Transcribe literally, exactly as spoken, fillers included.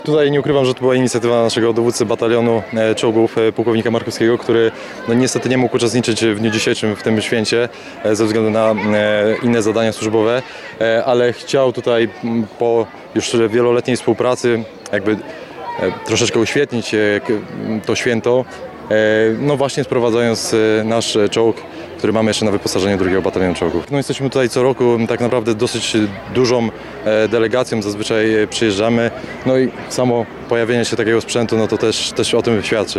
Tutaj nie ukrywam, że to była inicjatywa naszego dowódcy batalionu czołgów, pułkownika Markowskiego, który no, niestety nie mógł uczestniczyć w dniu dzisiejszym w tym święcie ze względu na inne zadania służbowe, ale chciał tutaj po już wieloletniej współpracy jakby troszeczkę uświetnić to święto, no właśnie sprowadzając nasz czołg, który mamy jeszcze na wyposażeniu drugiego batalionu czołgów. No jesteśmy tutaj co roku tak naprawdę dosyć dużą delegacją, zazwyczaj przyjeżdżamy, no i samo pojawienie się takiego sprzętu, no to też, też o tym świadczy.